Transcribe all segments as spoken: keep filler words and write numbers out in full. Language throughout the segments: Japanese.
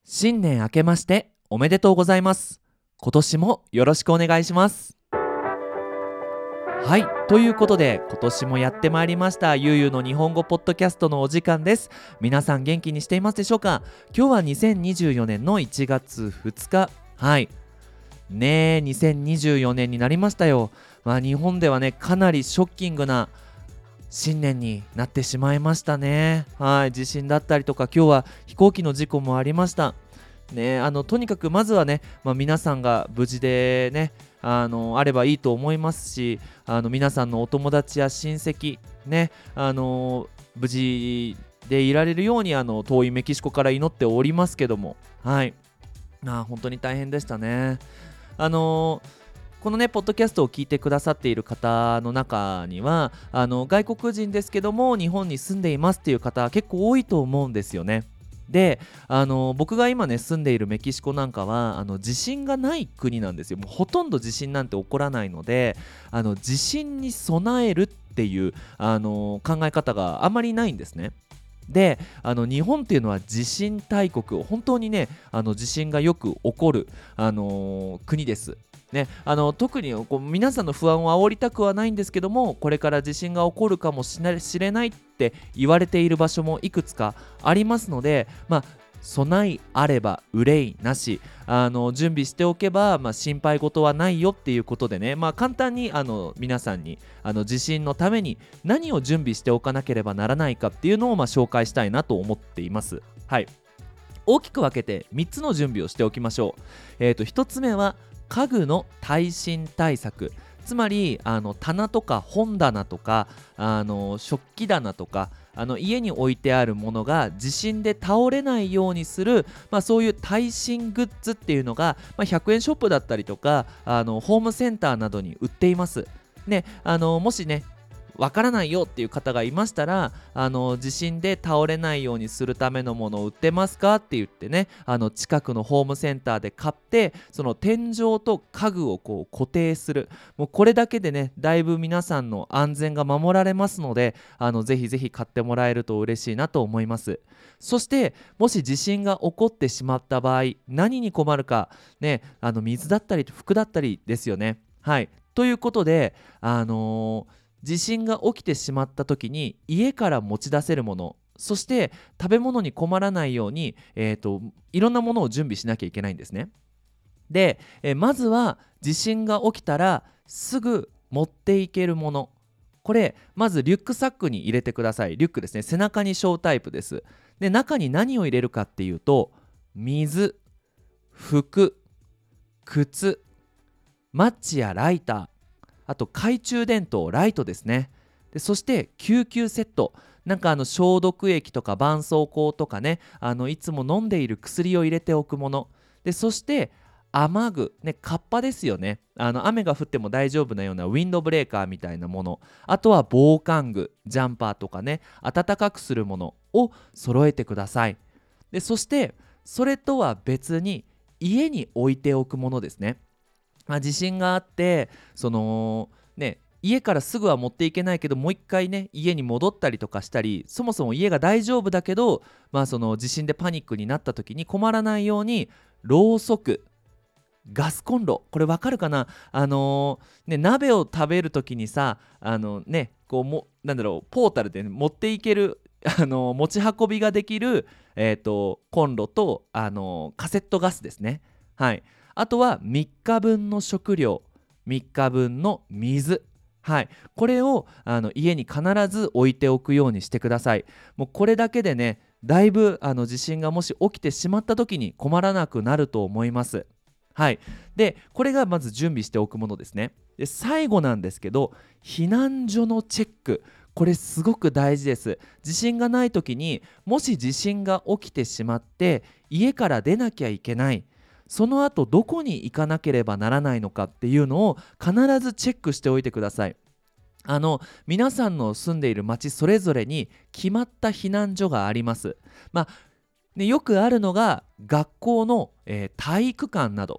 新年明けましておめでとうございます。今年もよろしくお願いします。はい、ということで今年もやってまいりましたゆうゆうの日本語ポッドキャストのお時間です。皆さん元気にしていますでしょうか。今日はにせんにじゅうよねんのいちがつふつか、はいねえにせんにじゅうよねんになりましたよ。まあ日本ではねかなりショッキングな新年になってしまいましたね。はい、地震だったりとか今日は飛行機の事故もありましたね。あのとにかくまずはね、まあ、皆さんが無事でねあのあればいいと思いますし、あの皆さんのお友達や親戚ねあの無事でいられるようにあの遠いメキシコから祈っておりますけども、はいあ本当に大変でしたね。あのーこのねポッドキャストを聞いてくださっている方の中にはあの外国人ですけども日本に住んでいますっていう方結構多いと思うんですよね。であの僕が今ね住んでいるメキシコなんかはあの地震がない国なんですよ。もうほとんど地震なんて起こらないので、あの地震に備えるっていうあの考え方があまりないんですね。であの日本っていうのは地震大国、本当にねあの地震がよく起こる、あのー国ですね。あの特にこう皆さんの不安を煽りたくはないんですけども、これから地震が起こるかもしれないって言われている場所もいくつかありますので、まあ備えあれば憂いなし、あの準備しておけば、まあ、心配事はないよっていうことでね、まあ、簡単にあの皆さんにあの地震のために何を準備しておかなければならないかっていうのをまあ紹介したいなと思っています。はい、大きく分けてみっつの準備をしておきましょう。えーと、ひとつめは家具の耐震対策、つまりあの棚とか本棚とかあの食器棚とかあの家に置いてあるものが地震で倒れないようにする、まあ、そういう耐震グッズっていうのが、まあ、ひゃくえんショップだったりとかあのホームセンターなどに売っています。ね、あのもしねわからないよっていう方がいましたら、あの地震で倒れないようにするためのものを売ってますかって言ってね、あの近くのホームセンターで買って、その天井と家具をこう固定する、もうこれだけでねだいぶ皆さんの安全が守られますので、あのぜひぜひ買ってもらえると嬉しいなと思います。そしてもし地震が起こってしまった場合何に困るかね、あの水だったり服だったりですよね。はいということで、あのー地震が起きてしまった時に家から持ち出せるもの、そして食べ物に困らないように、えーと、いろんなものを準備しなきゃいけないんですね。で、えーまずは地震が起きたらすぐ持っていけるもの、これまずリュックサックに入れてください。リュックですね、背中に背負うタイプです。で中に何を入れるかっていうと、水、服、靴、マッチやライター、あと懐中電灯、ライトですね。でそして救急セット、なんかあの消毒液とか絆創膏とかね、あのいつも飲んでいる薬を入れておくもので、そして雨具ね、カッパですよね。あの雨が降っても大丈夫なようなウィンドブレーカーみたいなもの、あとは防寒具、ジャンパーとかね、暖かくするものを揃えてください。でそしてそれとは別に家に置いておくものですね。まあ、地震があってそのね家からすぐは持っていけないけど、もう一回ね家に戻ったりとかしたり、そもそも家が大丈夫だけど、まあ、その地震でパニックになった時に困らないようにろうそく、ガスコンロ、これわかるかな、あのーね、鍋を食べる時にさ、あのねこうもなんだろうポータルで、ね、持っていけるあのー持ち運びができる、えーとコンロと、あのーカセットガスですね。はい、あとはみっかぶんの食料、みっかぶんの水、はい、これをあの家に必ず置いておくようにしてください。もうこれだけでねだいぶあの地震がもし起きてしまった時に困らなくなると思います。はい、でこれがまず準備しておくものですね。で最後なんですけど、避難所のチェック、これすごく大事です。地震がない時にもし地震が起きてしまって家から出なきゃいけない、その後どこに行かなければならないのかっていうのを必ずチェックしておいてください。あの皆さんの住んでいる町それぞれに決まった避難所があります。まあね、よくあるのが学校の、えー体育館など、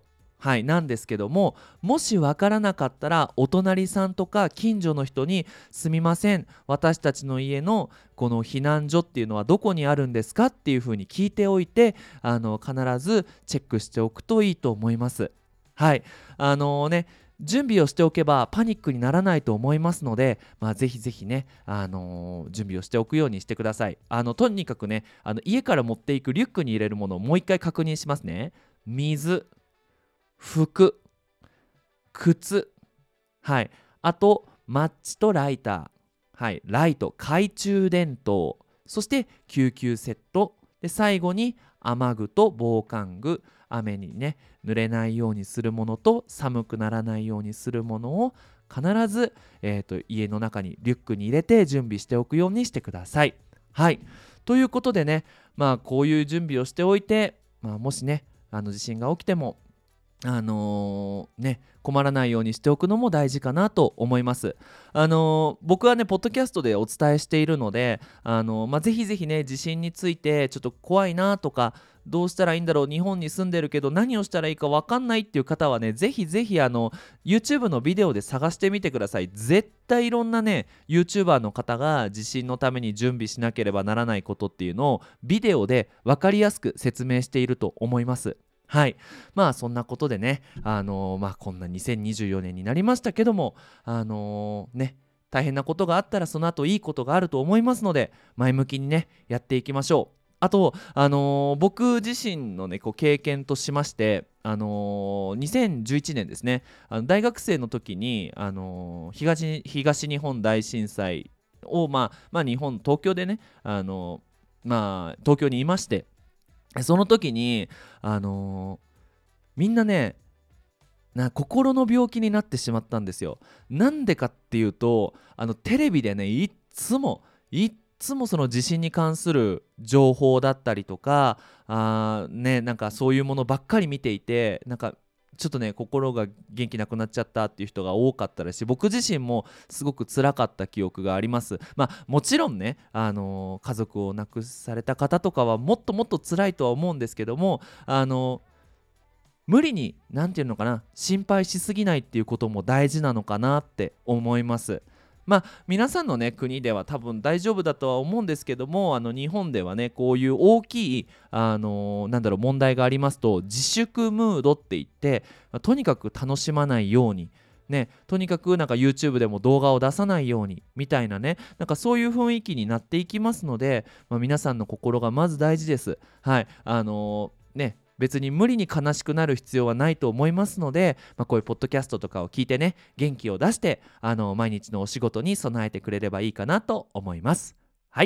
はい、なんですけども、もしわからなかったらお隣さんとか近所の人にすみません、私たちの家のこの避難所っていうのはどこにあるんですかっていうふうに聞いておいて、あの必ずチェックしておくといいと思います。はい、あのね準備をしておけばパニックにならないと思いますので、まあ、ぜひぜひね、あのー準備をしておくようにしてください。あのとにかくね、あの家から持っていくリュックに入れるものをもう一回確認しますね。水、服、靴、はい、あとマッチとライター、はい、ライト、懐中電灯、そして救急セットで、最後に雨具と防寒具、雨にね濡れないようにするものと寒くならないようにするものを必ず、えーと家の中にリュックに入れて準備しておくようにしてください。はい、ということでね、まあこういう準備をしておいて、まあ、もしねあの地震が起きてもあのーね、困らないようにしておくのも大事かなと思います。あのー僕はねポッドキャストでお伝えしているので、あのーまあ、ぜひぜひね地震についてちょっと怖いなとか、どうしたらいいんだろう、日本に住んでるけど何をしたらいいか分かんないっていう方はね、ぜひぜひあの YouTube のビデオで探してみてください。絶対いろんなね YouTuber の方が地震のために準備しなければならないことっていうのをビデオで分かりやすく説明していると思います。はい、まあそんなことでね、あのーまあこんなにせんにじゅうよねんになりましたけども、あのーね大変なことがあったらその後いいことがあると思いますので、前向きにねやっていきましょう。あと、あのー僕自身のねこう経験としまして、あのーにせんじゅういちねんですね、あの大学生の時に、あのー東東日本大震災を、まあ、まあ日本東京でね、あのーまあ東京にいまして、その時に、あのーみんなねな心の病気になってしまったんですよ。なんでかっていうと、あのテレビでねいっつもいっつもその地震に関する情報だったりとか、あーねなんかそういうものばっかり見ていて、なんかちょっとね心が元気なくなっちゃったっていう人が多かったですし、僕自身もすごく辛かった記憶があります。まあもちろんね、あのー家族を亡くされた方とかはもっともっと辛いとは思うんですけども、あのー無理に何て言うのかな、心配しすぎないっていうことも大事なのかなって思います。まあ皆さんのね国では多分大丈夫だとは思うんですけども、あの日本ではねこういう大きい、あのーなんだろう問題がありますと、自粛ムードって言って、まあとにかく楽しまないようにね、とにかくなんか YouTube でも動画を出さないようにみたいなね、なんかそういう雰囲気になっていきますので、まあ、皆さんの心がまず大事です。はい、あのーね別に無理に悲しくなる必要はないと思いますので、まあ、こういうポッドキャストとかを聞いてね元気を出して、あの毎日のお仕事に備えてくれればいいかなと思います。はい、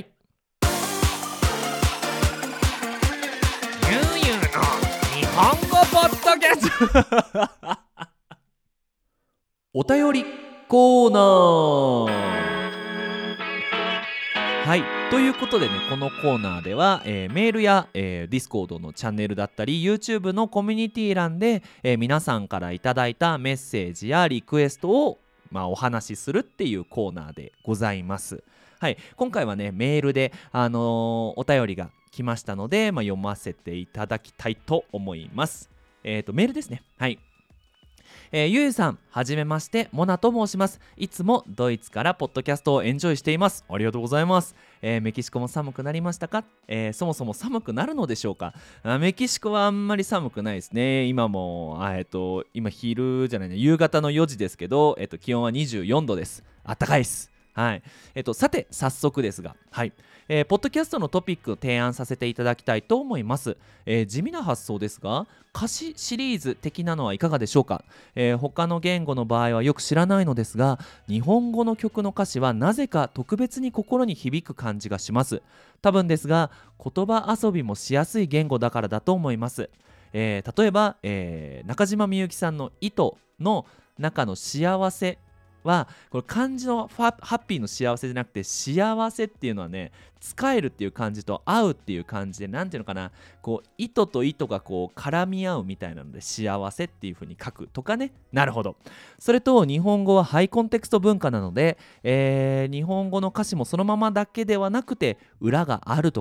ゆうゆうの日本語ポッドキャストお便りコーナー。はい、ということでね、このコーナーでは、えーメールや、えー、Discord のチャンネルだったり YouTube のコミュニティ欄で、えー皆さんからいただいたメッセージやリクエストを、まあ、お話しするっていうコーナーでございます。はい、今回はねメールで、あのーお便りが来ましたので、まあ、読ませていただきたいと思います。えーとメールですね。はい、えーゆうゆうさん、はじめまして、モナと申します。いつもドイツからポッドキャストをエンジョイしています。ありがとうございます。えーメキシコも寒くなりましたか？えーそもそも寒くなるのでしょうか？あメキシコはあんまり寒くないですね。今もあ、えっと今昼じゃないね、夕方のよじですけど、えっと気温はにじゅうよんどです。あったかいです。はい、えっとさて早速ですが、はい、えーポッドキャストのトピックを提案させていただきたいと思います。えー地味な発想ですが、歌詞シリーズ的なのはいかがでしょうか？えー他の言語の場合はよく知らないのですが、日本語の曲の歌詞はなぜか特別に心に響く感じがします。多分ですが、言葉遊びもしやすい言語だからだと思います。えー例えば、えー中島みゆきさんの糸の中の幸せは、これ漢字のファハッピーの幸せじゃなくて、幸せっていうのはね、使えるっていう漢字と合うっていう漢字で、なんていうのかな、こう糸と糸がこう絡み合うみたいなので、幸せっていう風に書くとかね。なるほど。それと日本語はハイコンテクスト文化なので、えー日本語の歌詞もそのままだけではなくて裏があるとか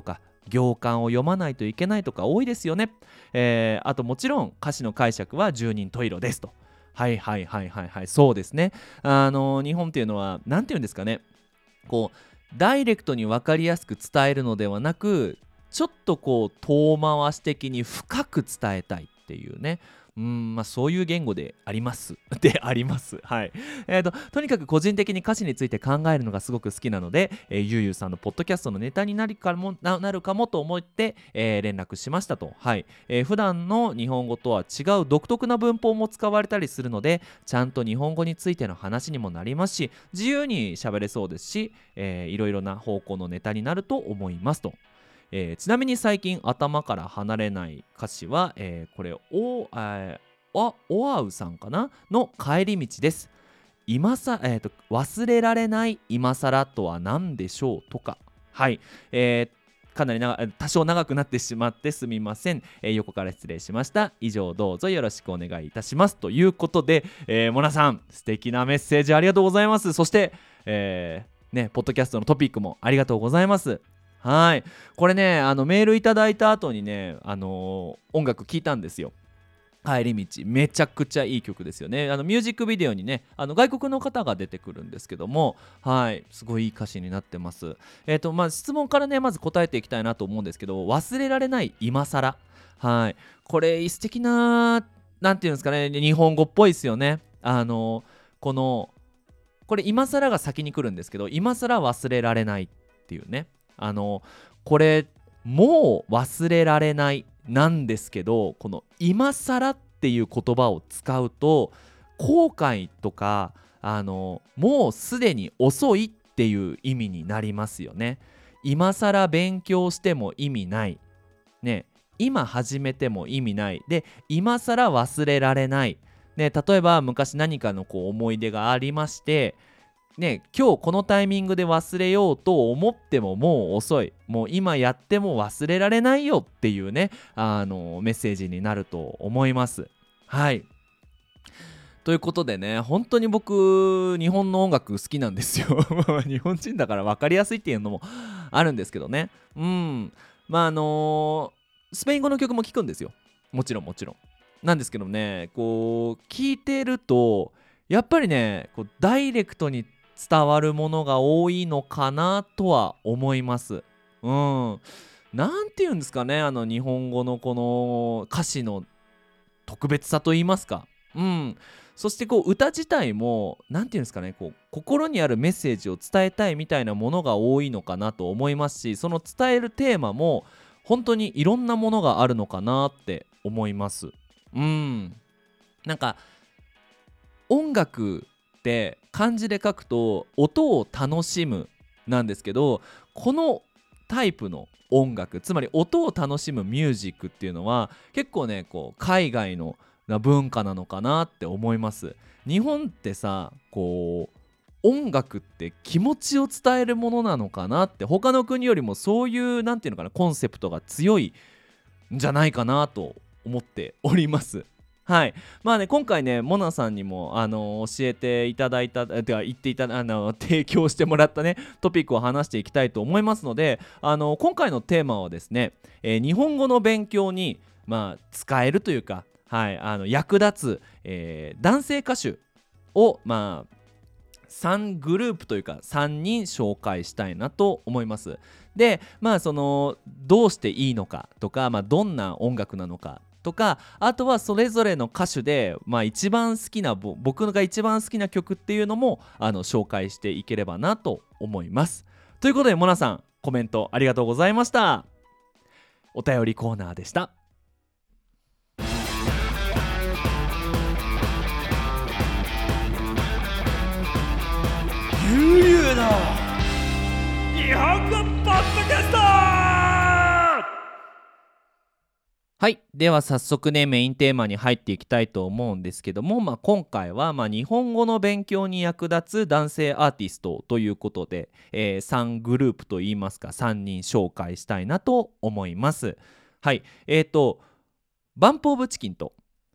行間を読まないといけないとか多いですよね。えーあともちろん歌詞の解釈は十人十色ですと。はいはいはいはいはい、そうですね。あの日本っていうのはなんていうんですかね、こうダイレクトに分かりやすく伝えるのではなく、ちょっとこう遠回し的に深く伝えたいっていうね、うーんまあそういう言語でありますでありますはいえーととにかく個人的に歌詞について考えるのがすごく好きなので、えーゆうゆうさんのポッドキャストのネタになるかもななるかもと思って、えー連絡しましたと。はい、えー普段の日本語とは違う独特な文法も使われたりするので、ちゃんと日本語についての話にもなりますし、自由に喋れそうですし、えーいろいろな方向のネタになると思いますと。えーちなみに最近頭から離れない歌詞は、えーこれおあおおあうさんかなの帰り道です。今さ、えーと忘れられない今更とは何でしょうとか。はい、えーかなり長多少長くなってしまってすみません、えー横から失礼しました。以上どうぞよろしくお願いいたしますということで、えー、モナさん素敵なメッセージありがとうございます。そして、えーね、ポッドキャストのトピックもありがとうございます。はい、これね、あのメールいただいた後にね、あのー音楽聴いたんですよ。帰り道めちゃくちゃいい曲ですよね。あのミュージックビデオにね、あの外国の方が出てくるんですけども、はいすごいいい歌詞になってます。えっ、とまあ質問からねまず答えていきたいなと思うんですけど、忘れられない今更、はいこれ素敵な、なんていうんですかね、日本語っぽいですよね。あのこのこれ今更が先に来るんですけど、今更忘れられないっていうね、あのこれもう忘れられないなんですけど、この今更っていう言葉を使うと後悔とか、あのもうすでに遅いっていう意味になりますよね。今更勉強しても意味ないね、今始めても意味ないで、今更忘れられないね。例えば昔何かのこう思い出がありましてね、今日このタイミングで忘れようと思ってももう遅い、もう今やっても忘れられないよっていうね、あのメッセージになると思います。はいということでね、本当に僕日本の音楽好きなんですよ日本人だから分かりやすいっていうのもあるんですけどね。うんまああのースペイン語の曲も聴くんですよ。もちろんもちろんなんですけどね、こう聴いてるとやっぱりね、こうダイレクトに伝わるものが多いのかなとは思います。うん。なんていうんですかね、あの日本語のこの歌詞の特別さと言いますか。うん。そしてこう歌自体もなんていうんですかね、こう心にあるメッセージを伝えたいみたいなものが多いのかなと思いますし、その伝えるテーマも本当にいろんなものがあるのかなって思います。うん。なんか音楽って漢字で書くと音を楽しむなんですけど、このタイプの音楽、つまり音を楽しむミュージックっていうのは結構ねこう海外のな文化なのかなって思います。日本ってさ、こう音楽って気持ちを伝えるものなのかなって、他の国よりもそういうなんていうのかな、コンセプトが強いんじゃないかなと思っております。はいまあね、今回ねモナさんにもあの教えていただいたえてか言っていたあの提供してもらったねトピックを話していきたいと思いますので、あの今回のテーマはですね、えー日本語の勉強にまあ使えるというか、はいあの役立つ、えー男性歌手をまあさんグループというかさんにん紹介したいなと思います。でまあそのどうしていいのかとか、まあ、どんな音楽なのかとか、あとはそれぞれの歌手で、まあ、一番好きなぼ僕が一番好きな曲っていうのもあの紹介していければなと思います。ということでモナさんコメントありがとうございました。お便りコーナーでした。 ゆうゆうの日本語ポッドキャスト。 はい、では早速ねメインテーマに入っていきたいと思うんですけども、まあ、今回はまあ日本語の勉強に役立つ男性アーティストということで、えーさんグループといいますかさんにん紹介したいなと思います。はいえーとバンプオブチキンと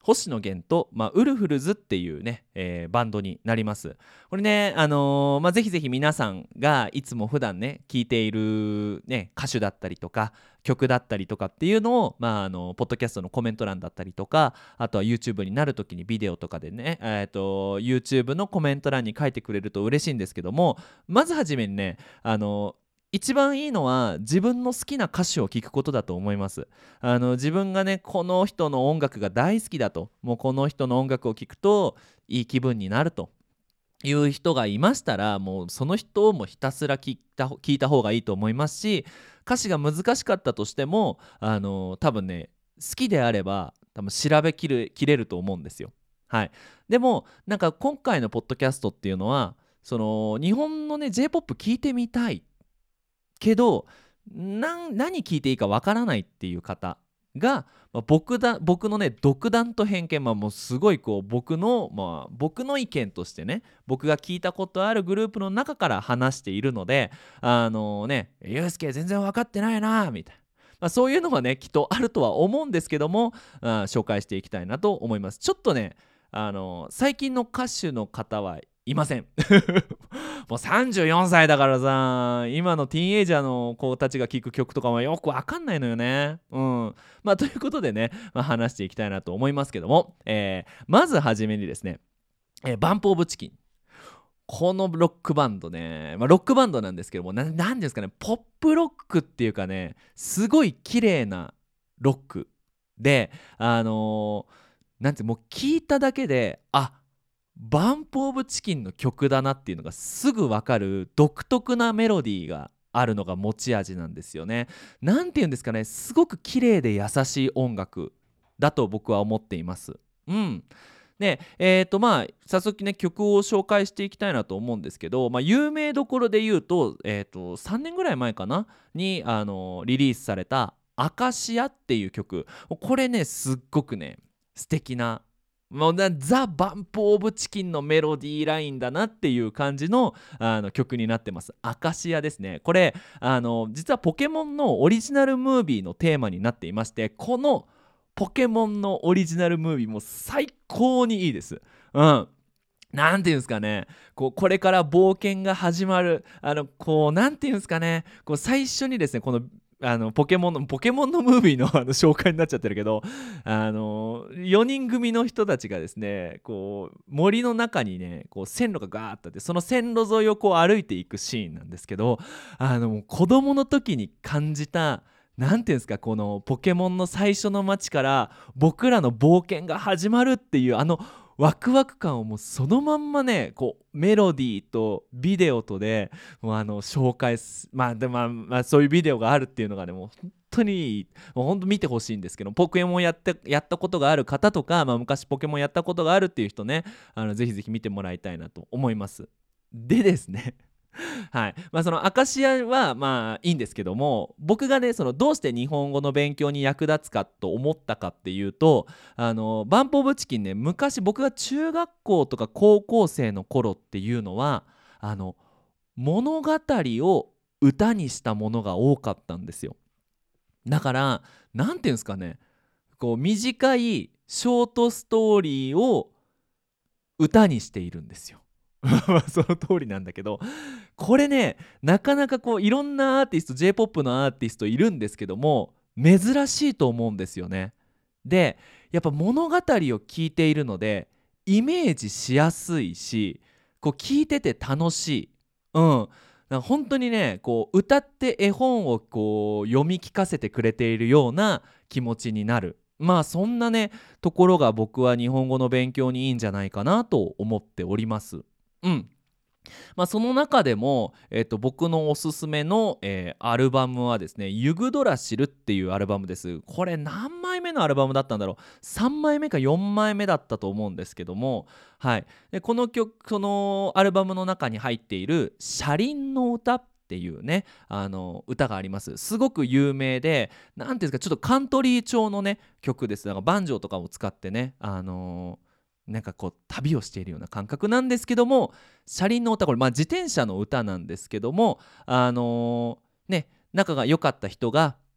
星野源と、まあ、ウルフルズっていうね、えーバンドになります。これね、あのーまあ、ぜひぜひ皆さんがいつも普段ね聴いている、ね、歌手だったりとか曲だったりとかっていうのを、まあ、あのポッドキャストのコメント欄だったりとか、あとは YouTube になるときにビデオとかでね、えーと YouTube のコメント欄に書いてくれると嬉しいんですけども、まずはじめにね、あの一番いいのは自分の好きな歌手を聴くことだと思います。あの自分がねこの人の音楽が大好きだと、もうこの人の音楽を聴くといい気分になるという人がいましたら、もうその人をもひたすら聞いた聞いた方がいいと思いますし、歌詞が難しかったとしてもあの多分ね好きであれば多分調べきるきれると思うんですよ。はい。でもなんか今回のポッドキャストっていうのは、その日本のね J-ポップ 聞いてみたいけどなん何聞いていいかわからないっていう方が、まあ、僕だ僕のね独断と偏見、まあ、もうすごいこう僕の、まあ、僕の意見としてね、僕が聞いたことあるグループの中から話しているので、あのねユースケ全然分かってないなみたいな、まあ、そういうのはねきっとあるとは思うんですけども、あ紹介していきたいなと思います。ちょっとねあの最近の歌手の方はいませんもうさんじゅうよんさいだからさ、今のティーンエイジャーの子たちが聴く曲とかはよくわかんないのよね。うんまあということでね、まあ、話していきたいなと思いますけども、えーまずはじめにですね、えーバンプオブチキン、このロックバンドね、まあ、ロックバンドなんですけども、ななんですかね、ポップロックっていうかね、すごい綺麗なロックで、あのーなんてもう聞いただけで、あ、バンプオブチキンの曲だなっていうのがすぐ分かる独特なメロディーがあるのが持ち味なんですよね。なんていうんですかね、すごく綺麗で優しい音楽だと僕は思っています。うん。で、えーとまあ早速ね曲を紹介していきたいなと思うんですけど、まあ、有名どころで言うと、えーとさんねんぐらい前かなにあのリリースされた「アカシア」っていう曲、これねすっごくね素敵な、もうなザ・バンプ・オブ・チキンのメロディーラインだなっていう感じの、あの曲になってます。アカシアですね。これあの実はポケモンのオリジナルムービーのテーマになっていまして、このポケモンのオリジナルムービーも最高にいいです。うん。なんていうんですかね、こうこれから冒険が始まる、あのこうなんていうんですかね、こう最初にですねこのあのポケモンのポケモンのムービーのあの紹介になっちゃってるけど、あのよにん組の人たちがですねこう森の中にねこう線路がガーッとあって、その線路沿いをこう歩いていくシーンなんですけど、あの子供の時に感じたなんていうんですか、このポケモンの最初の街から僕らの冒険が始まるっていうあのワクワク感をもうそのまんまねこうメロディーとビデオとでもうあの紹介す、まあでもまあ、まあ、そういうビデオがあるっていうのがねもう本当にいい、もう本当見てほしいんですけど、ポケモンやってやったことがある方とか、まあ、昔ポケモンやったことがあるっていう人ね、あのぜひぜひ見てもらいたいなと思います。でですねはいまあ、そのアカシアはまあいいんですけども、僕がねそのどうして日本語の勉強に役立つかと思ったかっていうと、あのバンプオブチキンね、昔僕が中学校とか高校生の頃っていうのはあの物語を歌にしたものが多かったんですよ。だからなんていうんですかね、こう短いショートストーリーを歌にしているんですよ。その通りなんだけど、これねなかなかこういろんなアーティスト J-ポップ のアーティストいるんですけども珍しいと思うんですよね。でやっぱ物語を聞いているのでイメージしやすいし、こう聞いてて楽しい。うんなんか本当にねこう歌って絵本をこう読み聞かせてくれているような気持ちになる、まあそんなねところが僕は日本語の勉強にいいんじゃないかなと思っております。うんまあ、その中でも、えー、と僕のおすすめの、えーアルバムはですねユグドラシルっていうアルバムです。これ何枚目のアルバムだったんだろう、さんまいめかよんまいめだったと思うんですけども、はい、でこの曲そのアルバムの中に入っている車輪の歌っていうねあの歌があります。すごく有名で、なんていうんですか、ちょっとカントリー調のね曲です。だからバンジョーとかを使ってねあのーなんかこう旅をしているような感覚なんですけども、車輪の歌、これまあ自転車の歌なんですけども、あのーね仲が良かった人が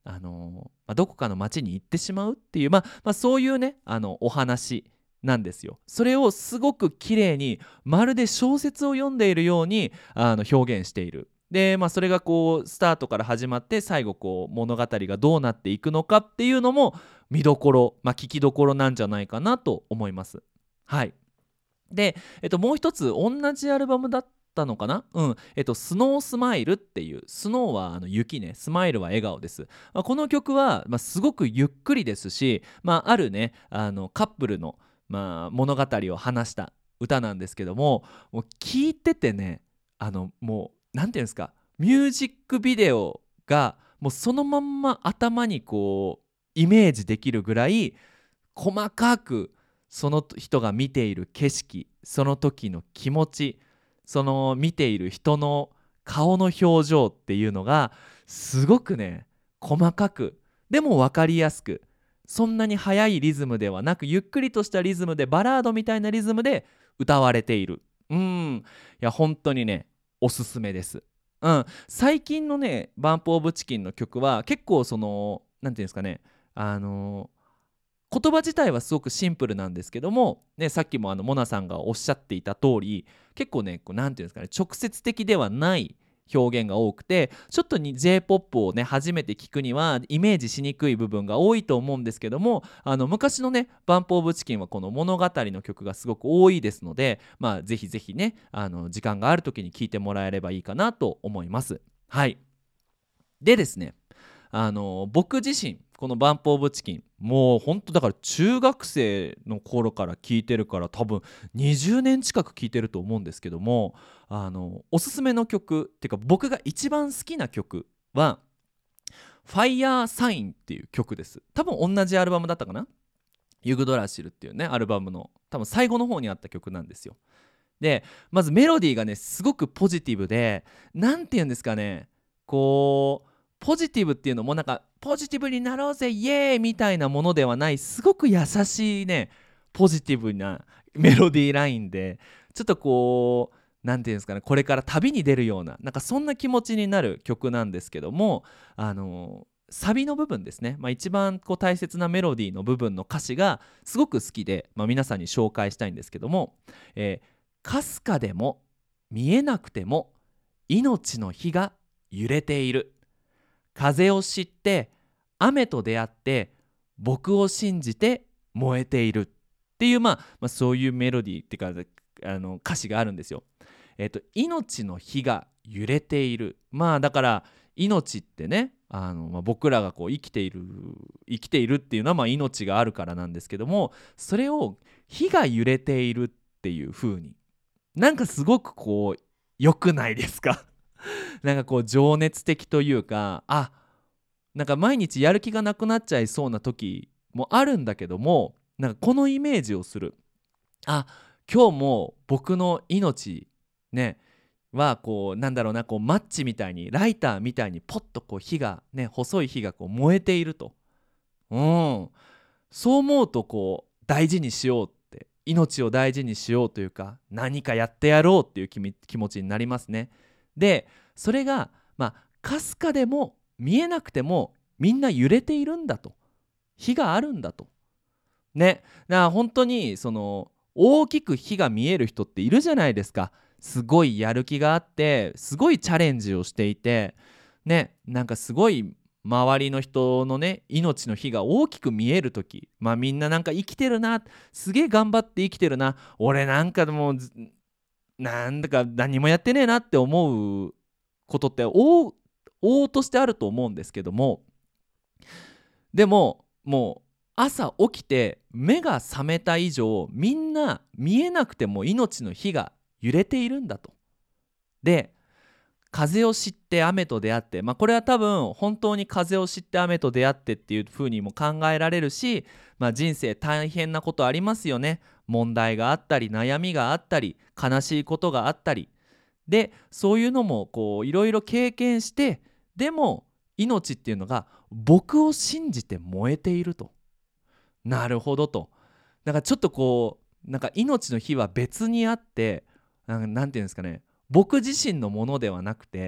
あの、まあ、どこかの町に行ってしまうっていう、まあまあ、そういうねあのお話なんですよ。それをすごく綺麗にまるで小説を読んでいるようにあの表現している。で、まあ、それがこうスタートから始まって最後こう物語がどうなっていくのかっていうのも見どころ、まあ、聞きどころなんじゃないかなと思います。はい。で、えっと、もう一つ同じアルバムだったのかな、うんえっと、スノースマイルっていう、スノーはあの雪ね、スマイルは笑顔です。まあ、この曲は、まあ、すごくゆっくりですし、まあ、あるねあのカップルの、まあ、物語を話した歌なんですけども、もう聞いててね、あのもうなんていうんですか、ミュージックビデオがもうそのまんま頭にこうイメージできるぐらい細かくその人が見ている景色、その時の気持ち、その見ている人の顔の表情っていうのがすごくね細かく、でも分かりやすく、そんなに速いリズムではなくゆっくりとしたリズムで、バラードみたいなリズムで歌われている。うんいや本当にねおすすめです。うん、最近のねバンプオブチキンの曲は結構そのなんていうんですかね、あの言葉自体はすごくシンプルなんですけども、ね、さっきもあのモナさんがおっしゃっていた通り、結構ねこうなんていうんですかね、直接的ではない表現が多くて、ちょっとに J-ポップ をね初めて聞くにはイメージしにくい部分が多いと思うんですけども、あの昔のねバンプオブチキンはこの物語の曲がすごく多いですので、まあぜひぜひねあの時間がある時に聞いてもらえればいいかなと思います。はい。でですね、あの僕自身このバンプオブチキンもうほんとだから中学生の頃から聴いてるから、多分にじゅうねん近く聴いてると思うんですけども、あのおすすめの曲っていうか僕が一番好きな曲はファイヤーサインっていう曲です。多分同じアルバムだったかな、ユグドラシルっていうねアルバムの多分最後の方にあった曲なんですよ。でまずメロディーがねすごくポジティブで、なんて言うんですかね、こうポジティブっていうのもなんかポジティブになろうぜイエーイみたいなものではない、すごく優しいねポジティブなメロディーラインで、ちょっとこうなんていうんですかね、これから旅に出るようななんかそんな気持ちになる曲なんですけども、あのサビの部分ですね、まあ、一番こう大切なメロディーの部分の歌詞がすごく好きで、まあ、皆さんに紹介したいんですけども、えー、かすかでも見えなくても命の火が揺れている、風を知って雨と出会って僕を信じて燃えているっていう、まあ、まあそういうメロディーっていうかあの歌詞があるんですよ。えっと命の火が揺れている、まあだから命ってねあの、まあ、僕らがこう生きている生きているっていうのはまあ命があるからなんですけども、それを火が揺れているっていう風になんかすごくこう良くないですか？なんかこう情熱的というか、あなんか毎日やる気がなくなっちゃいそうな時もあるんだけども、なんかこのイメージをする、あ今日も僕の命ねはこうなんだろうな、こうマッチみたいにライターみたいにポッとこう火がね細い火がこう燃えていると、うんそう思うとこう大事にしようって、命を大事にしようというか何かやってやろうっていう気み気持ちになりますね。でそれがまあかすかでも見えなくてもみんな揺れているんだと、火があるんだとね。だから本当にその大きく火が見える人っているじゃないですか。すごいやる気があってすごいチャレンジをしていてね、なんかすごい周りの人のね命の火が大きく見える時、まあみんななんか生きてるな、すげえ頑張って生きてるな、俺なんかもうなんだか何もやってねえなって思うことって往々としてあると思うんですけども、でももう朝起きて目が覚めた以上みんな見えなくても命の火が揺れているんだと。で風を知って雨と出会って、まあこれは多分本当に風を知って雨と出会ってっていう風にも考えられるし、まあ人生大変なことありますよね。問題があったり悩みがあったり悲しいことがあったりで、そういうのもこういろいろ経験して、でも命っていうのが僕を信じて燃えていると。なるほどと。なんかちょっとこうなんか命の火は別にあって、なんかなんていうんですかね、僕自身のものではなくて、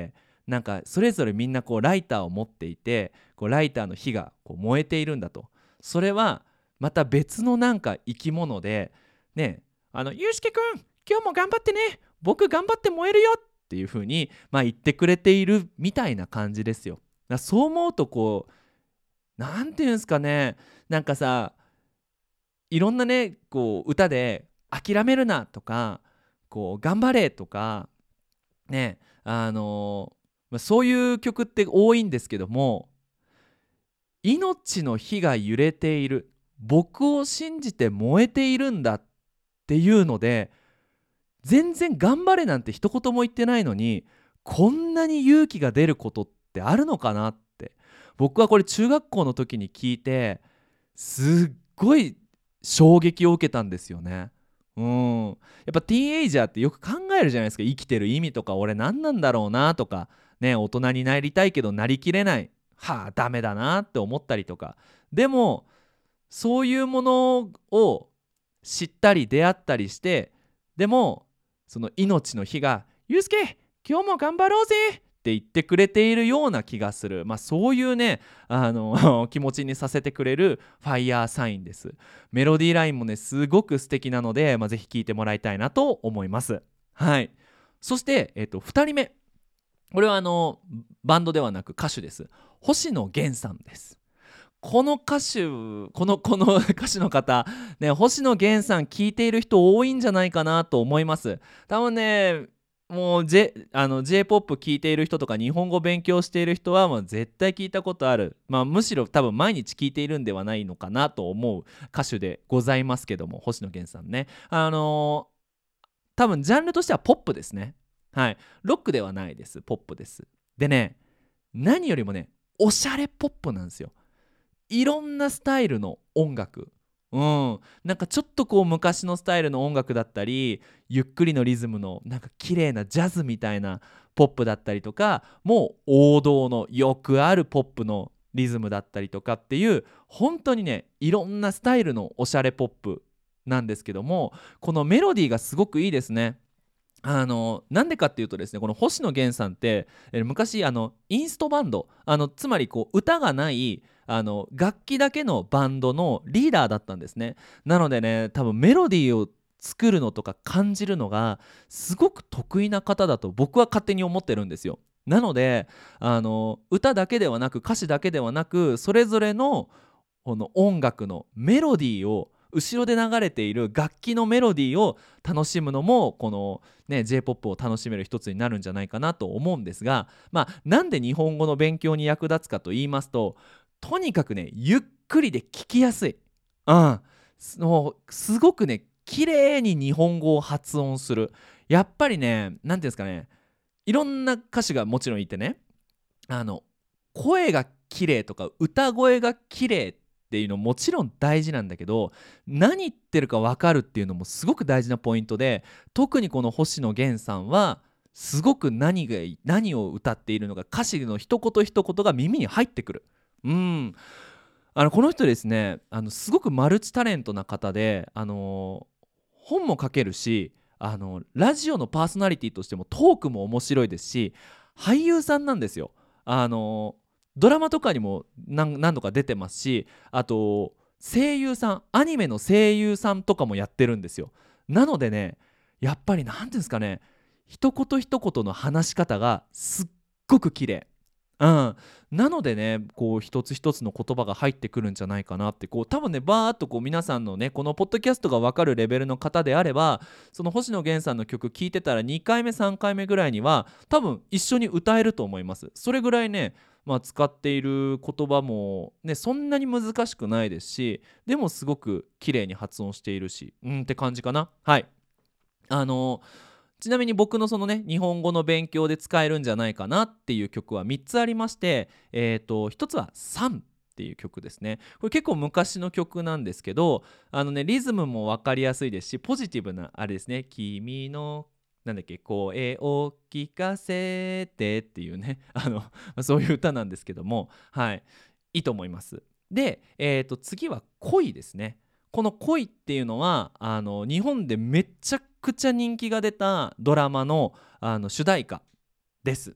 なんかそれぞれみんなこうライターを持っていて、こうライターの火がこう燃えているんだと。それはまた別のなんか生き物でね、あのゆうすけくん今日も頑張ってね、僕頑張って燃えるよっていう風にまあ言ってくれているみたいな感じですよ。だからそう思うとこうなんていうんですかね、なんかさ、いろんなねこう歌で諦めるなとかこう頑張れとかね、あのまあそういう曲って多いんですけども、命の火が揺れている、僕を信じて燃えているんだっていうので、全然頑張れなんて一言も言ってないのにこんなに勇気が出ることってあるのかなって、僕はこれ中学校の時に聞いてすっごい衝撃を受けたんですよね。うん、やっぱティーンエイジャーってよく考えるじゃないですか。生きてる意味とか、俺何なんだろうなとかね、大人になりたいけどなりきれない、はあダメだなって思ったりとか。でもそういうものを知ったり出会ったりして、でもその命の火がゆうすけ今日も頑張ろうぜって言ってくれているような気がする、まあ、そういうねあの気持ちにさせてくれるファイヤーサインです。メロディーラインもねすごく素敵なので、まあ、ぜひ聴いてもらいたいなと思います。はい。そして、えっと、ふたりめ、これはあのバンドではなく歌手です。星野源さんです。この歌手このこの歌手の方ね、星野源さん聞いている人多いんじゃないかなと思います。多分ねもう J あの J-ポップ 聞いている人とか日本語勉強している人はもう絶対聞いたことある、まあ、むしろ多分毎日聞いているんではないのかなと思う歌手でございますけども、星野源さんね、あのー、多分ジャンルとしてはポップですね。はい、ロックではないです。ポップです。でね、何よりもねおしゃれポップなんですよ。いろんなスタイルの音楽、うん、なんかちょっとこう昔のスタイルの音楽だったり、ゆっくりのリズムのなんか綺麗なジャズみたいなポップだったりとか、もう王道のよくあるポップのリズムだったりとかっていう、本当にねいろんなスタイルのおしゃれポップなんですけども、このメロディーがすごくいいですね。あのなんでかっていうとですね、この星野源さんって、えー昔あのインストバンド、あのつまりこう歌がないあの楽器だけのバンドのリーダーだったんですね。なのでね、多分メロディーを作るのとか感じるのがすごく得意な方だと僕は勝手に思ってるんですよ。なのであの歌だけではなく歌詞だけではなく、それぞれのこの音楽のメロディーを、後ろで流れている楽器のメロディーを楽しむのもこの、ね、J-ポップ を楽しめる一つになるんじゃないかなと思うんですが、まあ、なんで日本語の勉強に役立つかと言いますと、とにかくねゆっくりで聞きやすい、うん、すもうすごくね綺麗に日本語を発音する。やっぱりね、なんていうんですかね、いろんな歌手がもちろんいてね、あの声が綺麗とか歌声が綺麗っていうのもちろん大事なんだけど、何言ってるか分かるっていうのもすごく大事なポイントで、特にこの星野源さんはすごく何が何を歌っているのか、歌詞の一言一言が耳に入ってくる。うんあのこの人ですね、あのすごくマルチタレントな方で、あの本も書けるし、あのラジオのパーソナリティとしてもトークも面白いですし、俳優さんなんですよ。あのドラマとかにも 何, 何度か出てますし、あと声優さん、アニメの声優さんとかもやってるんですよ。なのでね、やっぱりなんていうんですかね、一言一言の話し方がすっごく綺麗、うん、なのでねこう一つ一つの言葉が入ってくるんじゃないかなって、こう多分ねバーっとこう皆さんのねこのポッドキャストが分かるレベルの方であれば、その星野源さんの曲聴いてたらにかいめさんかいめぐらいには多分一緒に歌えると思います。それぐらいね、まあ、使っている言葉もねそんなに難しくないですし、でもすごく綺麗に発音しているし、うんって感じかな。はい。あのちなみに僕のそのね日本語の勉強で使えるんじゃないかなっていう曲はみっつありまして、えーとひとつはサンっていう曲ですね。これ結構昔の曲なんですけど、あのねリズムも分かりやすいですし、ポジティブなあれですね。君のなんだっけ声を聞かせてっていうねあのそういう歌なんですけども、はいいいと思います。で、えーと次は恋ですね。この恋っていうのはあの日本でめちゃくちゃ人気が出たドラマの、あの主題歌です。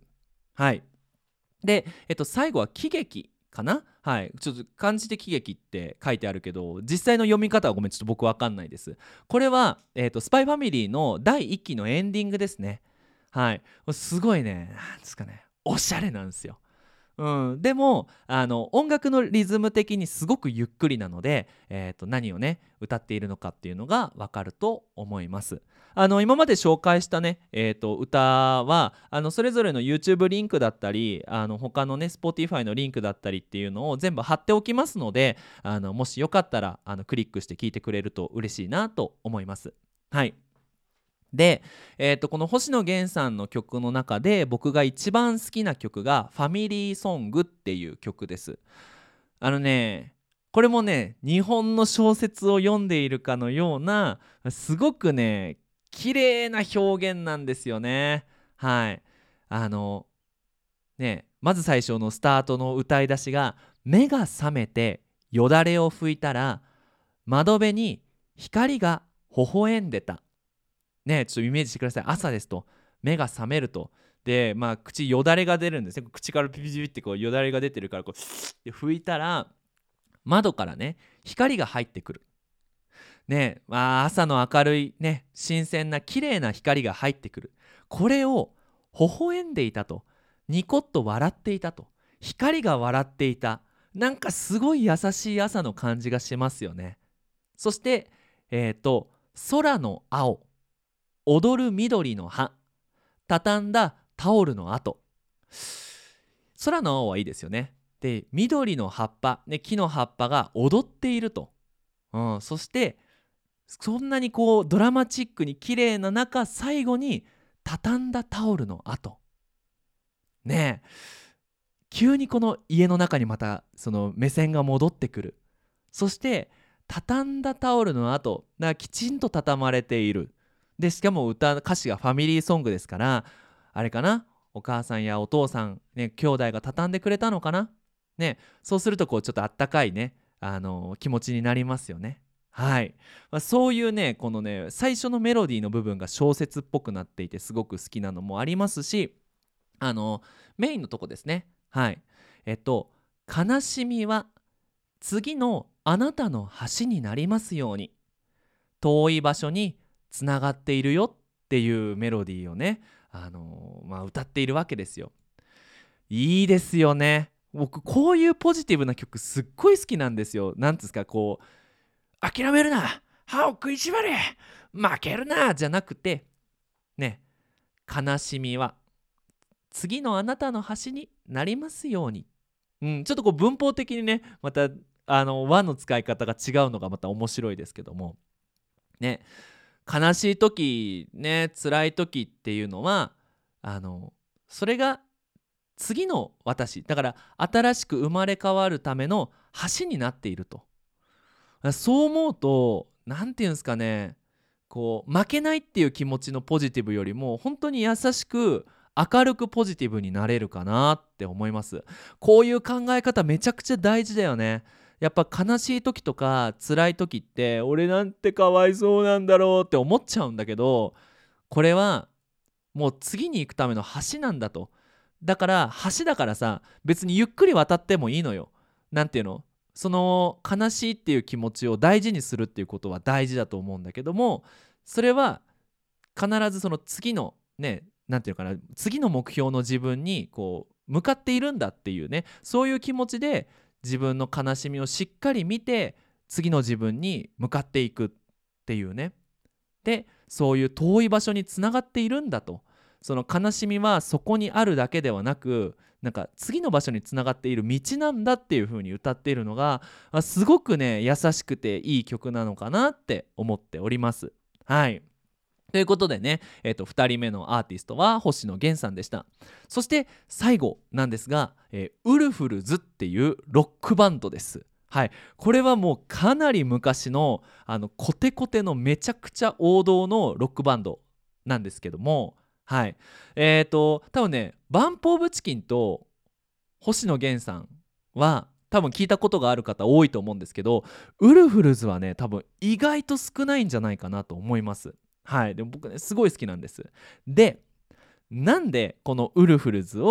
はい。で、えっと、最後は喜劇かな。はい、ちょっと漢字で喜劇って書いてあるけど実際の読み方はごめんちょっと僕わかんないです。これは、えっと、スパイファミリーのだいいっきのエンディングですね。はい、すごいね、なんですかね、おしゃれなんですよ。うん、でもあの音楽のリズム的にすごくゆっくりなので、えー、と何をね歌っているのかっていうのがわかると思います。あの今まで紹介したね、えー、と歌はあのそれぞれの YouTube リンクだったりあの他のね Spotify のリンクだったりっていうのを全部貼っておきますので、あのもしよかったらあのクリックして聞いてくれると嬉しいなと思います。はい。で、えー、とこの星野源さんの曲の中で僕が一番好きな曲が「ファミリーソング」っていう曲です。あのねこれもね日本の小説を読んでいるかのようなすごくね綺麗な表現なんですよね。はい。あのねまず最初のスタートの歌い出しが「目が覚めてよだれを拭いたら窓辺に光が微笑んでた」ね、ちょっとイメージしてください。朝ですと目が覚めると、でまあ口よだれが出るんですね。口からピピピってこうよだれが出てるからこうで拭いたら窓からね光が入ってくる。ね、まあ、朝の明るいね新鮮な綺麗な光が入ってくる。これを微笑んでいたと、ニコッと笑っていたと、光が笑っていた、なんかすごい優しい朝の感じがしますよね。そしてえっ、と空の青、踊る緑の葉、畳んだタオルの跡。空の青はいいですよね。で緑の葉っぱ、ね、木の葉っぱが踊っていると、うん、そしてそんなにこうドラマチックに綺麗な中最後に畳んだタオルの跡ねえ、急にこの家の中にまたその目線が戻ってくる。そして畳んだタオルの跡がきちんと畳まれている。でしかも歌歌詞がファミリーソングですから、あれかな、お母さんやお父さん、ね、兄弟が畳んでくれたのかな、ね、そうするとこうちょっとあったかいね、あのー気持ちになりますよね。はい、まあ、そういうねこのね最初のメロディーの部分が小説っぽくなっていてすごく好きなのもありますし、あのメインのとこですね。はい。えっと悲しみは次のあなたの橋になりますように、遠い場所につながっているよっていうメロディーをね、あのまあ、歌っているわけですよ。いいですよね。僕こういうポジティブな曲すっごい好きなんですよ。なんですか、こう諦めるな、歯を食いしばれ、負けるなじゃなくてね、悲しみは次のあなたの橋になりますように、うん、ちょっとこう文法的にねまたあの和の使い方が違うのがまた面白いですけどもね、悲しい時ね辛い時っていうのはあのそれが次の私だから、新しく生まれ変わるための橋になっていると。そう思うと何て言うんですかね、こう負けないっていう気持ちのポジティブよりも本当に優しく明るくポジティブになれるかなって思います。こういう考え方めちゃくちゃ大事だよね。やっぱ悲しい時とか辛い時って俺なんてかわいそうなんだろうって思っちゃうんだけど、これはもう次に行くための橋なんだと。だから橋だからさ別にゆっくり渡ってもいいのよ。なんていうの、その悲しいっていう気持ちを大事にするっていうことは大事だと思うんだけども、それは必ずその次のね、なんていうのかな、次の目標の自分にこう向かっているんだっていうね、そういう気持ちで自分の悲しみをしっかり見て次の自分に向かっていくっていうね。でそういう遠い場所につながっているんだと、その悲しみはそこにあるだけではなく、なんか次の場所につながっている道なんだっていう風に歌っているのがあすごくね優しくていい曲なのかなって思っております。はい。ということでね、えー、とふたりめのアーティストは星野源さんでした。そして最後なんですが、えーウルフルズっていうロックバンドです。はい、これはもうかなり昔のあのコテコテのめちゃくちゃ王道のロックバンドなんですけども、はい、えーと多分ねバンプ・オブ・チキンと星野源さんは多分聞いたことがある方多いと思うんですけど、ウルフルズはね多分意外と少ないんじゃないかなと思います。はい、でも僕ねすごい好きなんです。でなんでこのウルフルズを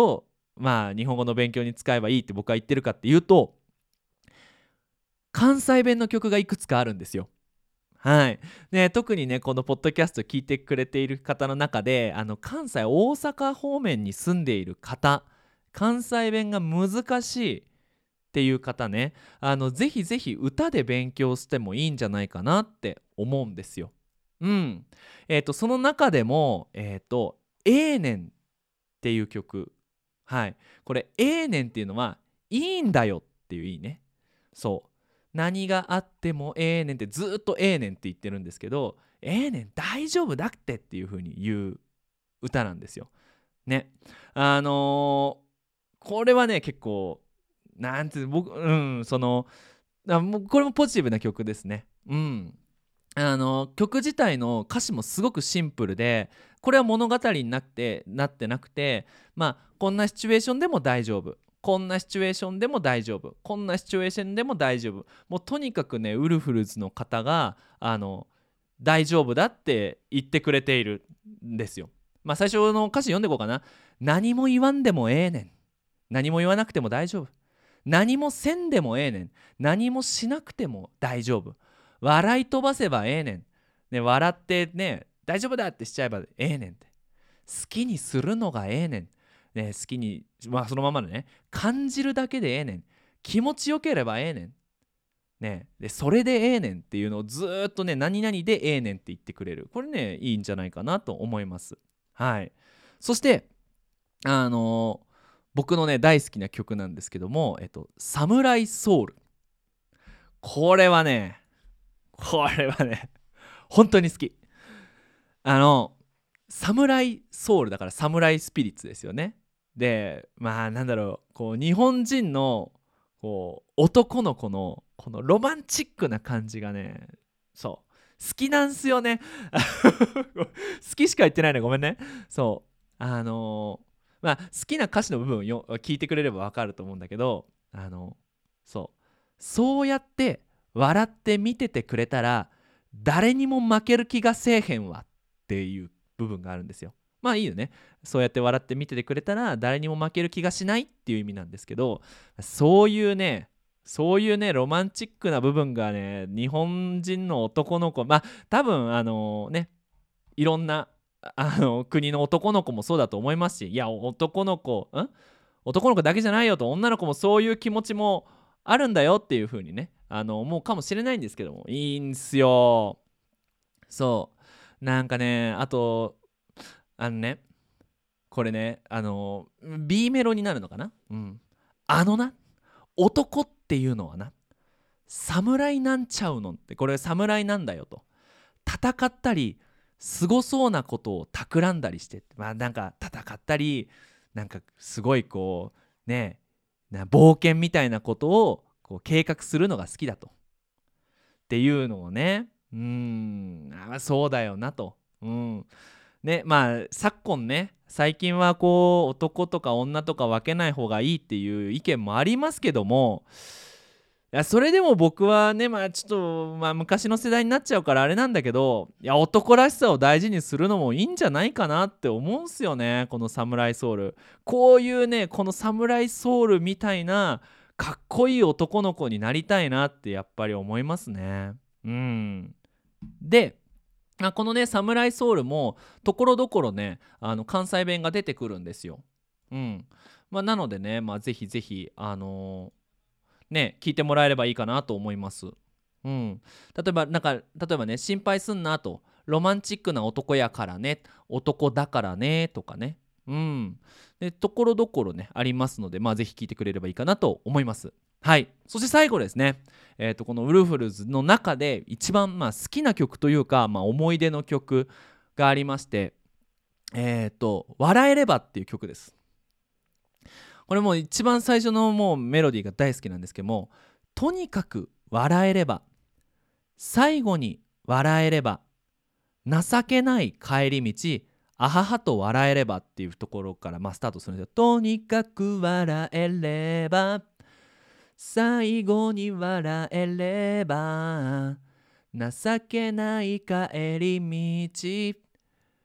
まあ日本語の勉強に使えばいいって僕は言ってるかっていうと、関西弁の曲がいくつかあるんですよ。はい。ね、特にね、このポッドキャスト聞いてくれている方の中で、あの関西、大阪方面に住んでいる方、関西弁が難しいっていう方ね、あのぜひぜひ歌で勉強してもいいんじゃないかなって思うんですよ。うん。えっ、とその中でもえっ、と「ええねん」っていう曲。はい。これ「ええねん」っていうのはいいんだよっていう意味ね。そう。何があってもええねんってずっとええねんって言ってるんですけど、ええねん大丈夫だってっていう風に言う歌なんですよ。ね。あのーこれはね結構なんていう僕うんそのあもうこれもポジティブな曲ですね。うん。あの曲自体の歌詞もすごくシンプルで、これは物語になってなってなくて、まあこんなシチュエーションでも大丈夫、こんなシチュエーションでも大丈夫、こんなシチュエーションでも大丈夫、もうとにかくねウルフルズの方があの大丈夫だって言ってくれているんですよ。まあ最初の歌詞読んでいこうかな。何も言わんでもええねん、何も言わなくても大丈夫、何もせんでもええねん、何もしなくても大丈夫、笑い飛ばせばええねん、ね、笑ってね大丈夫だってしちゃえばええねんって、好きにするのがええねん、ね、好きに、まあ、そのままでね感じるだけでええねん、気持ちよければええねん、ね、でそれでええねんっていうのをずーっとね何々でええねんって言ってくれる、これねいいんじゃないかなと思います。はい。そしてあのー僕のね大好きな曲なんですけども、えっとサムライソウル。これはねこれはね本当に好き。あのサムライソウルだからサムライスピリッツですよね。でまあなんだろう、こう日本人のこう男の子のこのロマンチックな感じがね、そう好きなんすよね好きしか言ってないね、ごめんね。そうあのーまあ好きな歌詞の部分をよ聞いてくれればわかると思うんだけど、あのそうそうやって笑って見ててくれたら誰にも負ける気がせえへんわっていう部分があるんですよ。まあいいよね。そうやって笑って見ててくれたら誰にも負ける気がしないっていう意味なんですけど、そういうねそういうねロマンチックな部分がね日本人の男の子、まあ多分あのねいろんなあの国の男の子もそうだと思いますし、いや男の子ん男の子だけじゃないよと、女の子もそういう気持ちもあるんだよっていう風にねあの思うかもしれないんですけども、いいんすよ。そうなんかね、あとあのねこれねあの B メロになるのかな、うん、あのな男っていうのはな侍なんちゃうのって、これ侍なんだよと、戦ったりすごそうなことを企んだりして、まあなんか戦ったりなんかすごいこうねな冒険みたいなことをこう計画するのが好きだとっていうのをね、うーんあそうだよなと、うんね、まあ昨今ね最近はこう男とか女とか分けない方がいいっていう意見もありますけども、いやそれでも僕はねまあちょっと、まあ、昔の世代になっちゃうからあれなんだけど、いや男らしさを大事にするのもいいんじゃないかなって思うんすよね、このサムライソウル。こういうねこのサムライソウルみたいなかっこいい男の子になりたいなってやっぱり思いますね。うんであこのねサムライソウルもところどころねあの関西弁が出てくるんですよ。うんまあ、なのでね、まあ、ぜひぜひあのーね聞いてもらえればいいかなと思います。うん、例えばなんか例えばね心配すんなと、ロマンチックな男やからね、男だからねとかね、うんでところどころねありますので、まあぜひ聞いてくれればいいかなと思います。はい。そして最後ですね、えー、とこのウルフルズの中で一番まあ好きな曲というか、まあ、思い出の曲がありまして、えっ、と笑えればっていう曲です。これもう一番最初のもうメロディーが大好きなんですけども、とにかく笑えれば、最後に笑えれば、情けない帰り道、あははと笑えればっていうところからまあスタートするんですよ。とにかく笑えれば、最後に笑えれば、情けない帰り道、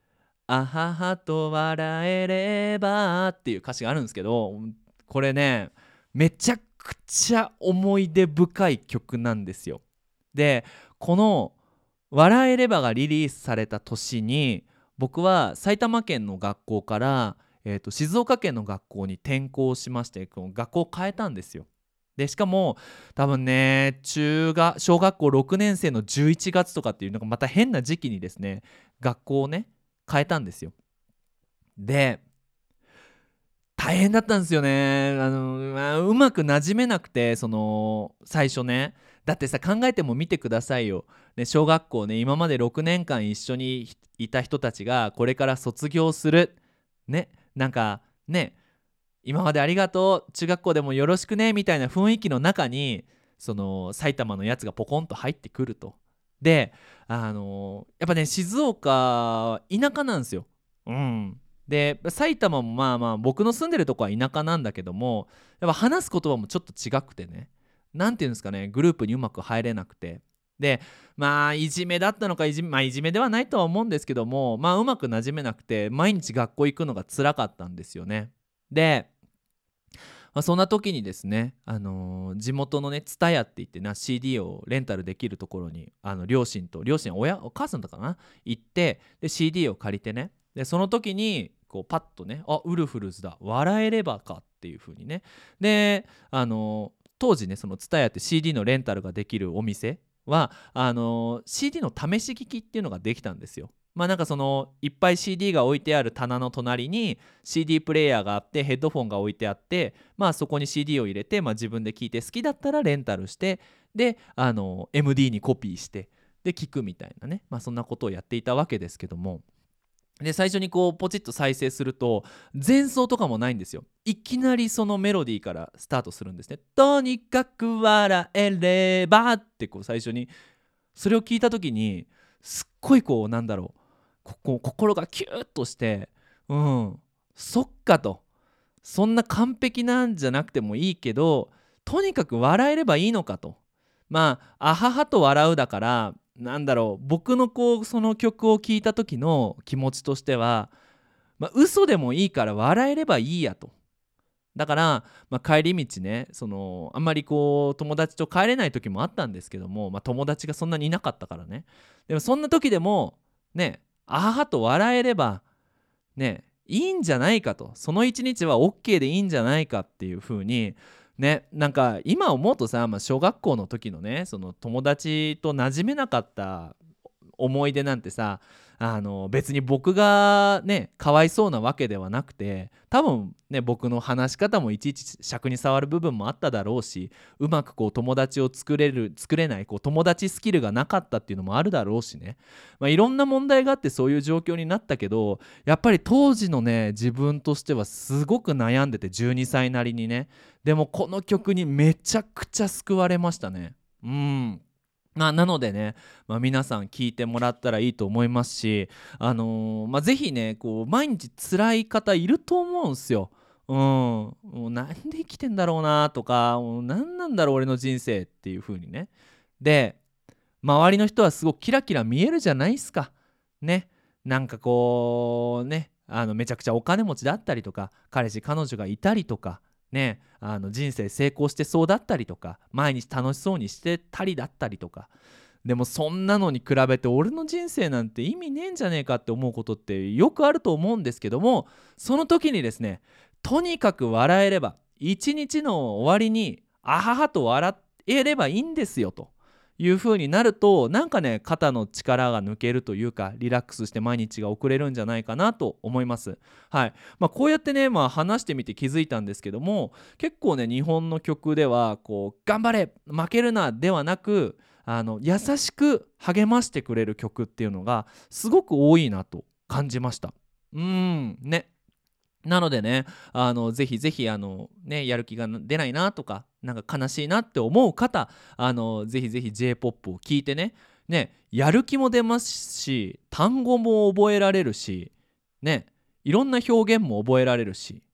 あははと笑えればっていう歌詞があるんですけど、これねめちゃくちゃ思い出深い曲なんですよ。でこの笑えればがリリースされた年に僕は埼玉県の学校から、えーと静岡県の学校に転校しまして、この学校を変えたんですよ。でしかも多分ね中学小学校ろくねん生のじゅういちがつとかっていうのがまた変な時期にですね学校をね変えたんですよ。で大変だったんですよね。あの、まあ、うまく馴染めなくて、その最初ね。だってさ考えてもみてくださいよ、ね、小学校ね今までろくねんかん一緒にいた人たちがこれから卒業するね、なんかね今までありがとう中学校でもよろしくねみたいな雰囲気の中にその埼玉のやつがポコンと入ってくると。であのやっぱね静岡田舎なんですよ。うんで埼玉もまあまあ僕の住んでるとこは田舎なんだけども、やっぱ話す言葉もちょっと違くてね、なんていうんですかね、グループにうまく入れなくて、でまあいじめだったのかいじめ、まあ、いじめではないとは思うんですけども、まあうまくなじめなくて毎日学校行くのが辛かったんですよね。でまあ、そんな時にですね、あのー地元のね ツタヤ って言ってな シーディー をレンタルできるところにあの両親と両親親お母さんだったかな行って、で シーディー を借りてね、でその時にこうパッとね、あウルフルズだ笑えればかっていう風にね、であのー当時ねその ツタヤ って シーディー のレンタルができるお店はあのー シーディー の試し聞きっていうのができたんですよ。まあなんかそのいっぱい シーディー が置いてある棚の隣に シーディー プレイヤーがあってヘッドフォンが置いてあって、まあそこに シーディー を入れて、まあ、自分で聞いて好きだったらレンタルして、であの エムディー にコピーしてで聞くみたいなね、まあそんなことをやっていたわけですけども、で最初にこうポチッと再生すると前奏とかもないんですよ。いきなりそのメロディーからスタートするんですね。とにかく笑えればってこう最初に、それを聞いた時にすっごいこうなんだろう、ここ心がキューッとして、うんそっかと、そんな完璧なんじゃなくてもいいけどとにかく笑えればいいのかと。まああははと笑うだから、なんだろう、僕のこうその曲を聴いた時の気持ちとしては、まあ、嘘でもいいから笑えればいいやと。だから、まあ、帰り道ねそのあんまりこう友達と帰れない時もあったんですけども、まあ、友達がそんなにいなかったからね。でもそんな時でもねあははと笑えればねいいんじゃないかと、その一日は OK でいいんじゃないかっていう風にね、なんか今思うとさ、まあ、小学校の時のねその友達と馴染めなかった思い出なんてさ、あの別に僕がねかわいそうなわけではなくて、多分ね僕の話し方もいちいち尺に触る部分もあっただろうし、うまくこう友達を作れる作れないこう友達スキルがなかったっていうのもあるだろうしね、まあ、いろんな問題があってそういう状況になったけど、やっぱり当時のね自分としてはすごく悩んでて、じゅうにさいなりにね、でもこの曲にめちゃくちゃ救われましたね。うんまあ、なのでね、まあ、皆さん聞いてもらったらいいと思いますし、あのーまあ、ぜひねこう毎日辛い方いると思うんすよ。うん、もうなんで生きてんだろうなとか、もう何なんだろう俺の人生っていう風にね。で周りの人はすごくキラキラ見えるじゃないですかね。なんかこうねあのめちゃくちゃお金持ちだったりとか彼氏彼女がいたりとかね、あの人生成功してそうだったりとか毎日楽しそうにしてたりだったりとか、でもそんなのに比べて俺の人生なんて意味ねえんじゃねえかって思うことってよくあると思うんですけども、その時にですねとにかく笑えれば一日の終わりにあははと笑えればいいんですよという風になると、なんかね肩の力が抜けるというかリラックスして毎日が送れるんじゃないかなと思います。はい、まあ、こうやってね、まあ、話してみて気づいたんですけども、結構ね日本の曲ではこう頑張れ負けるなではなく、あの優しく励ましてくれる曲っていうのがすごく多いなと感じました。うーんねなのでね、あのぜひぜひあの、ね、やる気が出ないなとか、なんか悲しいなって思う方、あのぜひぜひ ジェイポップ を聴いてね、ね、やる気も出ますし、単語も覚えられるし、ね、いろんな表現も覚えられるし、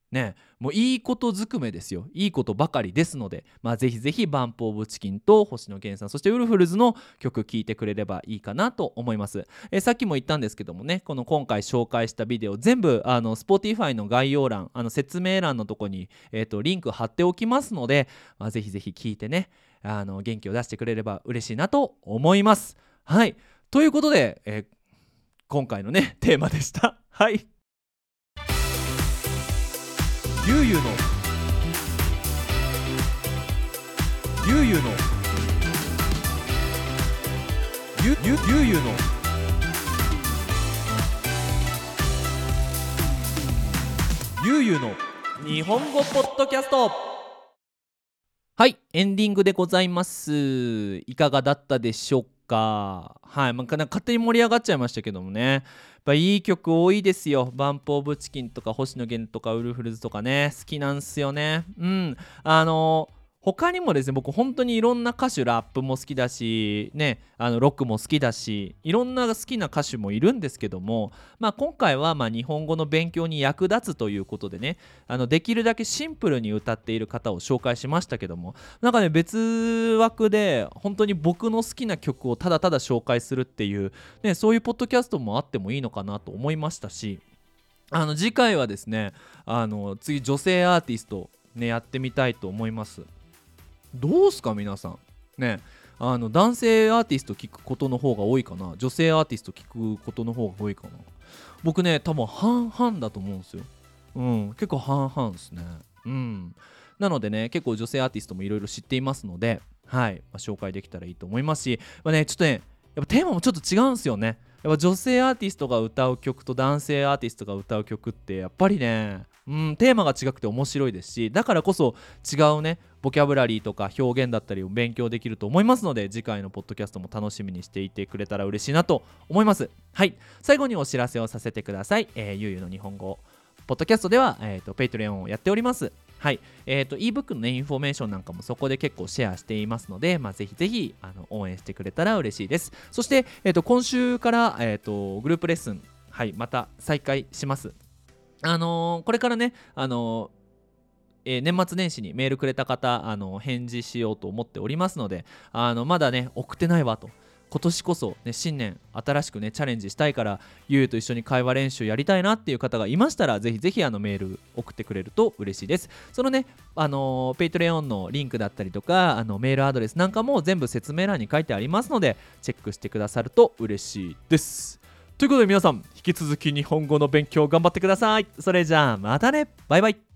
ね、もういいことずくめですよ。いいことばかりですので、まあ、ぜひぜひバンプオブチキンと星野源さん、そしてウルフルズの曲聴いてくれればいいかなと思います。えーさっきも言ったんですけどもね、この今回紹介したビデオ全部あの Spotify の概要欄、あの説明欄のとこに、えーとリンク貼っておきますので、まあ、ぜひぜひ聴いてね、あの元気を出してくれれば嬉しいなと思います。はい、ということで、えー今回のねテーマでした。はい、ゆうゆうのゆうゆうのゆゆゆうゆうのゆうゆうの日本語ポッドキャスト。はい、エンディングでございます。いかがだったでしょうか。はい、まあ、なんか勝手に盛り上がっちゃいましたけどもね、やっぱいい曲多いですよ。バンプオブチキンとか星野源とかウルフルズとかね、好きなんすよね。うんあのー他にもですね、僕本当にいろんな歌手、ラップも好きだしね、あのロックも好きだし、いろんな好きな歌手もいるんですけども、まあ、今回はまあ日本語の勉強に役立つということでね、あのできるだけシンプルに歌っている方を紹介しましたけども、なんかね、別枠で本当に僕の好きな曲をただただ紹介するっていう、ね、そういうポッドキャストもあってもいいのかなと思いましたし、あの次回はですね、あの次女性アーティスト、ね、やってみたいと思います。どうすか皆さんね。あの男性アーティスト聞くことの方が多いかな、女性アーティスト聞くことの方が多いかな。僕ね、多分半々だと思うんですよ。うん、結構半々ですね。うん、なのでね、結構女性アーティストもいろいろ知っていますので、はい、まあ、紹介できたらいいと思いますし、まあね、ちょっとね、やっぱテーマもちょっと違うんですよね。やっぱ女性アーティストが歌う曲と男性アーティストが歌う曲ってやっぱりね、うん、テーマが違くて面白いですし、だからこそ違うねボキャブラリーとか表現だったりを勉強できると思いますので、次回のポッドキャストも楽しみにしていてくれたら嬉しいなと思います。はい、最後にお知らせをさせてください。えー、ゆうゆうの日本語ポッドキャストでは、えーと、ペイトレオンをやっております。はい、えーと ebook の、ね、インフォメーションなんかもそこで結構シェアしていますので、まあ、ぜひぜひあの応援してくれたら嬉しいです。そして、えーと今週から、えーとグループレッスン、はい、また再開します。あのーこれからね、あのーえー年末年始にメールくれた方、あの返事しようと思っておりますので、あのまだね送ってないわと、今年こそ、ね、新年新しくねチャレンジしたいから、ゆうと一緒に会話練習やりたいなっていう方がいましたら、ぜひぜひあのメール送ってくれると嬉しいです。そのね、あのペイトレオンのリンクだったりとか、あのメールアドレスなんかも全部説明欄に書いてありますので、チェックしてくださると嬉しいです。ということで皆さん、引き続き日本語の勉強頑張ってください。それじゃあまたね、バイバイ。